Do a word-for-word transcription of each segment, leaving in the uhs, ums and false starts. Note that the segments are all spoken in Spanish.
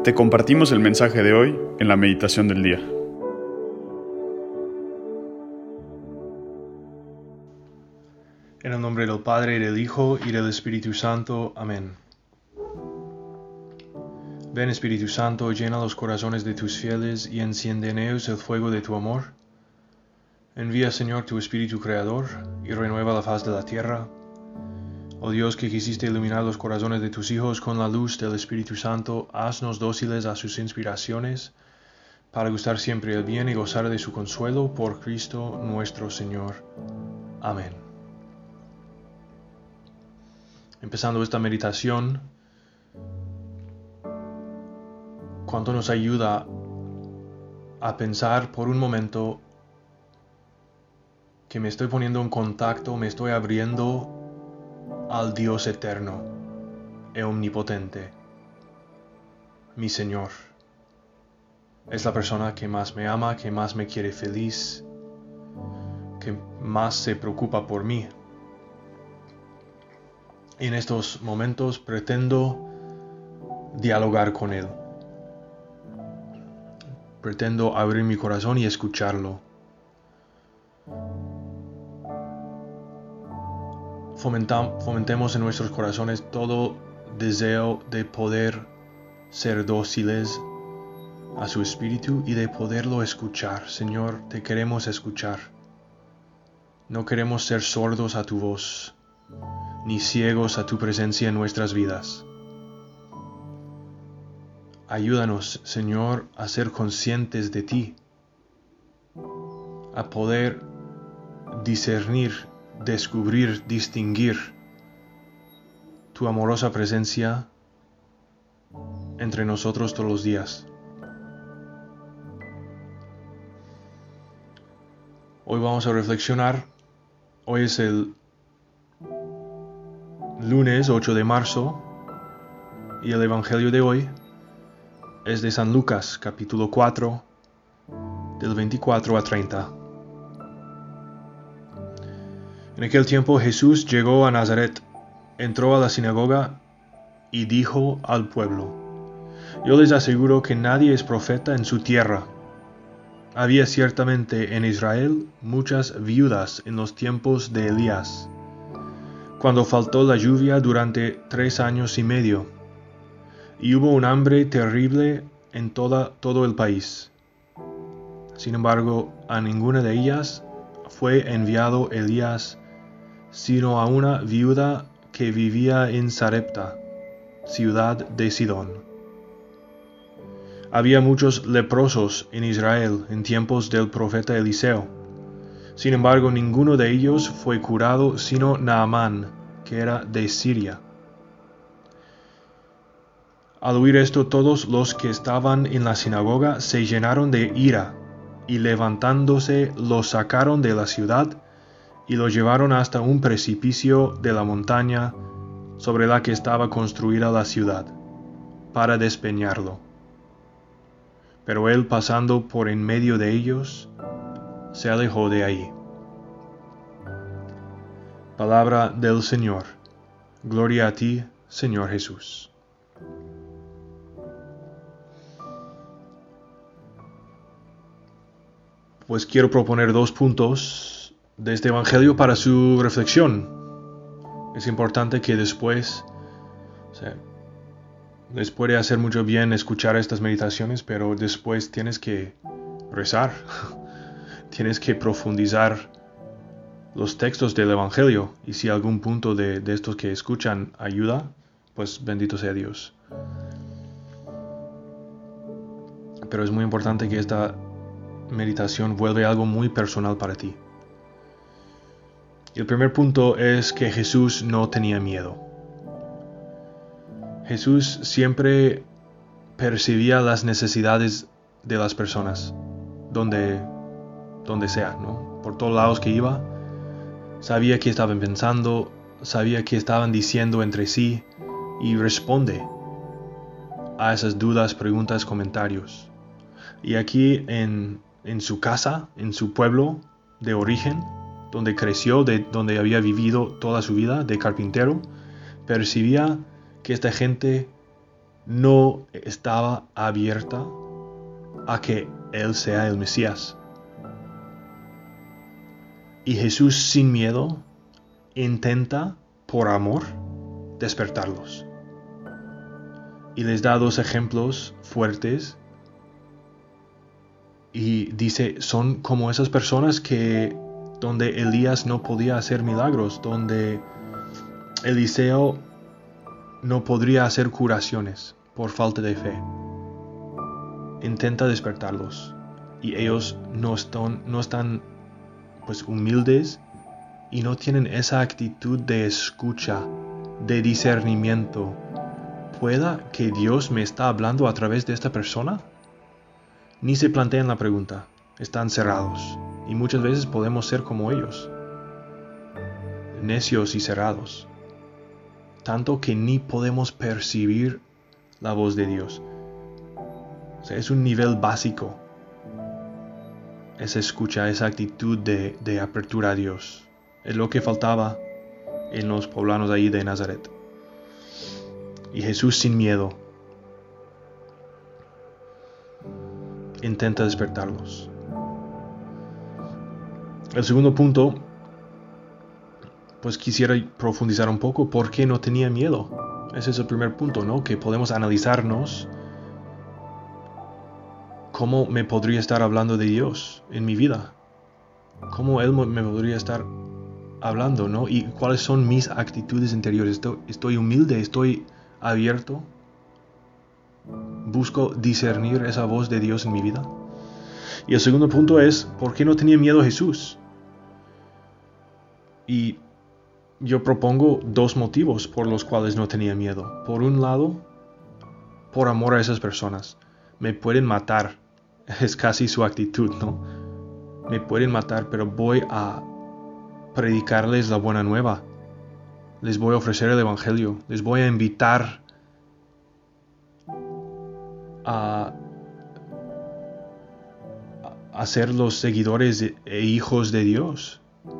Te compartimos el mensaje de hoy en la meditación del día. En el nombre del Padre, del Hijo y del Espíritu Santo. Amén. Ven, Espíritu Santo, llena los corazones de tus fieles y enciende en ellos el fuego de tu amor. Envía, Señor, tu Espíritu Creador y renueva la faz de la tierra. Oh Dios, que quisiste iluminar los corazones de tus hijos con la luz del Espíritu Santo, haznos dóciles a sus inspiraciones, para gustar siempre el bien y gozar de su consuelo por Cristo nuestro Señor. Amén. Empezando esta meditación, cuánto nos ayuda a pensar por un momento que me estoy poniendo en contacto, me estoy abriendo al Dios eterno e omnipotente, mi Señor. Es la persona que más me ama, que más me quiere feliz, que más se preocupa por mí. En estos momentos pretendo dialogar con Él. Pretendo abrir mi corazón y escucharlo. Fomentam- fomentemos en nuestros corazones todo deseo de poder ser dóciles a su Espíritu y de poderlo escuchar. Señor, te queremos escuchar. No queremos ser sordos a tu voz, ni ciegos a tu presencia en nuestras vidas. Ayúdanos, Señor, a ser conscientes de ti, a poder discernir, descubrir, distinguir tu amorosa presencia entre nosotros todos los días. Hoy vamos a reflexionar. Hoy es el lunes ocho de marzo y el Evangelio de hoy es de San Lucas, capítulo cuatro, del veinticuatro a treinta. En aquel tiempo Jesús llegó a Nazaret, entró a la sinagoga y dijo al pueblo: Yo les aseguro que nadie es profeta en su tierra. Había ciertamente en Israel muchas viudas en los tiempos de Elías, cuando faltó la lluvia durante tres años y medio, y hubo un hambre terrible en toda, todo el país. Sin embargo, a ninguna de ellas fue enviado Elías, sino a una viuda que vivía en Sarepta, ciudad de Sidón. Había muchos leprosos en Israel en tiempos del profeta Eliseo. Sin embargo, ninguno de ellos fue curado, sino Naamán, que era de Siria. Al oír esto, todos los que estaban en la sinagoga se llenaron de ira, y levantándose lo sacaron de la ciudad y lo llevaron hasta un precipicio de la montaña sobre la que estaba construida la ciudad, para despeñarlo. Pero él, pasando por en medio de ellos, se alejó de ahí. Palabra del Señor. Gloria a ti, Señor Jesús. Pues quiero proponer dos puntos de este Evangelio para su reflexión. Es importante que después, o sea, les puede hacer mucho bien escuchar estas meditaciones, pero después tienes que rezar, tienes que profundizar los textos del Evangelio, y si algún punto de, de estos que escuchan ayuda, pues bendito sea Dios. Pero es muy importante que esta meditación vuelva algo muy personal para ti. Y el primer punto es que Jesús no tenía miedo. Jesús siempre percibía las necesidades de las personas, donde, donde sea, ¿no? Por todos lados que iba, sabía qué estaban pensando, sabía qué estaban diciendo entre sí, y responde a esas dudas, preguntas, comentarios. Y aquí en, en su casa, en su pueblo de origen, donde creció, de donde había vivido toda su vida de carpintero, percibía que esta gente no estaba abierta a que Él sea el Mesías. Y Jesús, sin miedo, intenta, por amor, despertarlos. Y les da dos ejemplos fuertes. Y dice, son como esas personas que donde Elías no podía hacer milagros, donde Eliseo no podría hacer curaciones por falta de fe. Intenta despertarlos y ellos no están, no están pues humildes y no tienen esa actitud de escucha, de discernimiento. ¿Pueda que Dios me está hablando a través de esta persona? Ni se plantean la pregunta, están cerrados y muchas veces podemos ser como ellos, necios y cerrados, tanto que ni podemos percibir la voz de Dios. O sea, es un nivel básico, esa escucha, esa actitud de, de apertura a Dios. Es lo que faltaba en los poblanos ahí de Nazaret. Y Jesús, sin miedo, intenta despertarlos. El segundo punto, pues quisiera profundizar un poco por qué no tenía miedo. Ese es el primer punto, ¿no? Que podemos analizarnos cómo me podría estar hablando de Dios en mi vida. Cómo Él me podría estar hablando, ¿no? Y cuáles son mis actitudes interiores. Estoy, estoy humilde, estoy abierto. Busco discernir esa voz de Dios en mi vida. Y el segundo punto es, ¿por qué no tenía miedo Jesús? Y yo propongo dos motivos por los cuales no tenía miedo. Por un lado, por amor a esas personas. Me pueden matar. Es casi su actitud, ¿no? Me pueden matar, pero voy a predicarles la buena nueva. Les voy a ofrecer el evangelio. Les voy a invitar a, a ser los seguidores e hijos de Dios.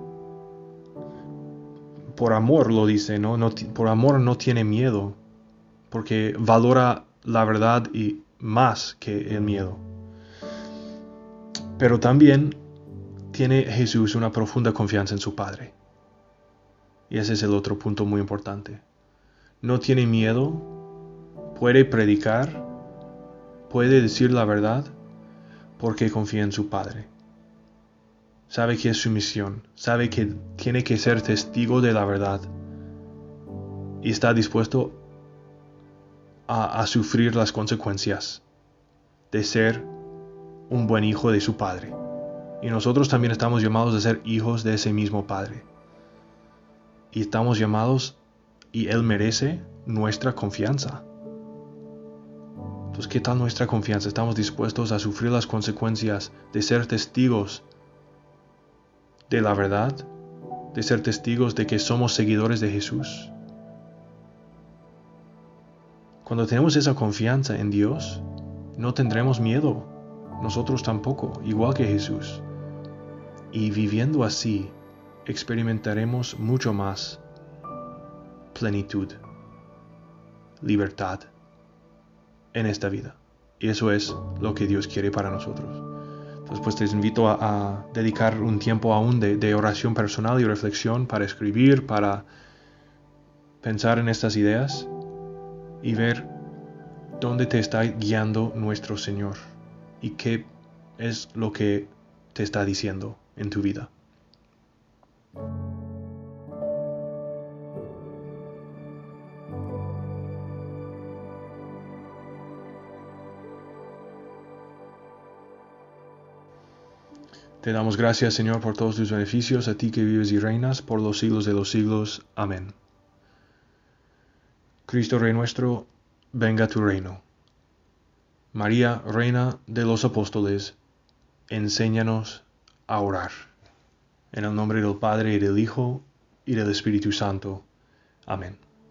Por amor lo dice, ¿no? No, por amor no tiene miedo, porque valora la verdad y más que el miedo. Pero también tiene Jesús una profunda confianza en su Padre. Y ese es el otro punto muy importante. No tiene miedo, puede predicar, puede decir la verdad, porque confía en su Padre. Sabe que es su misión, sabe que tiene que ser testigo de la verdad y está dispuesto a, a sufrir las consecuencias de ser un buen hijo de su Padre. Y nosotros también estamos llamados a ser hijos de ese mismo Padre. Y estamos llamados, y Él merece nuestra confianza. Entonces, ¿qué tal nuestra confianza? ¿Estamos dispuestos a sufrir las consecuencias de ser testigos de la verdad? ¿De ser testigos de que somos seguidores de Jesús? Cuando tenemos esa confianza en Dios, no tendremos miedo. Nosotros tampoco, igual que Jesús. Y viviendo así, experimentaremos mucho más plenitud, libertad en esta vida. Y eso es lo que Dios quiere para nosotros. Entonces, pues te invito a, a dedicar un tiempo aún de, de oración personal y reflexión para escribir, para pensar en estas ideas y ver dónde te está guiando nuestro Señor y qué es lo que te está diciendo en tu vida. Te damos gracias, Señor, por todos tus beneficios, a ti que vives y reinas por los siglos de los siglos. Amén. Cristo Rey nuestro, venga tu reino. María, Reina de los Apóstoles, enséñanos a orar. En el nombre del Padre, y del Hijo, y del Espíritu Santo. Amén.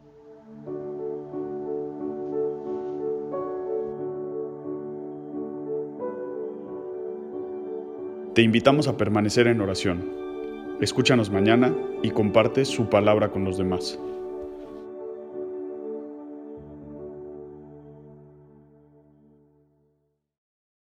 Te invitamos a permanecer en oración. Escúchanos mañana y comparte su palabra con los demás.